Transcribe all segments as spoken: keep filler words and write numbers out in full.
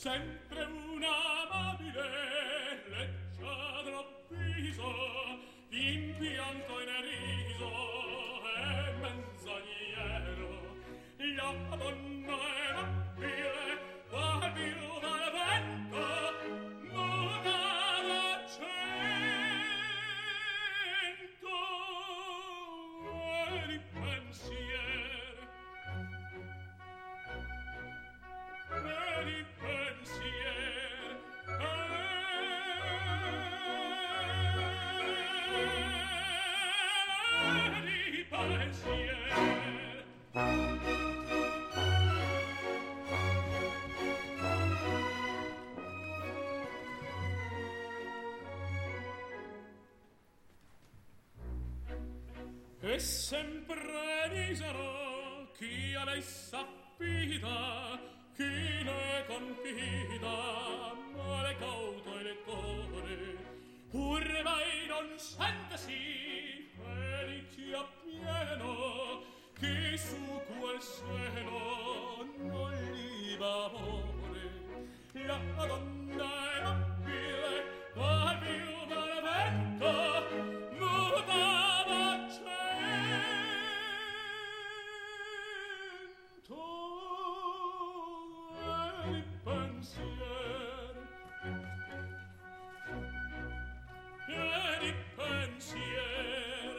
sempre un amabile leggiadro viso, in pianto e in riso e menzognero, la donna è nobile, qual viuda al vento, muta d'accento e di pensier, e di pensier, e di pensier. E sempre misero chi a lei s'affida, chi ne confida, ma le cauto il cuore, pur mai non sentesi felici appieno, chi su quel seno non gli va amore. La donna è nobile, qual viuda al vento, muta d'accento e di pensier, e di pensier.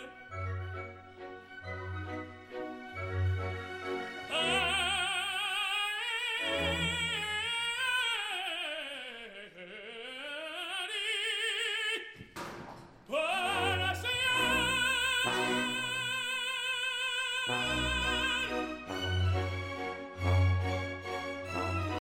Buonasera!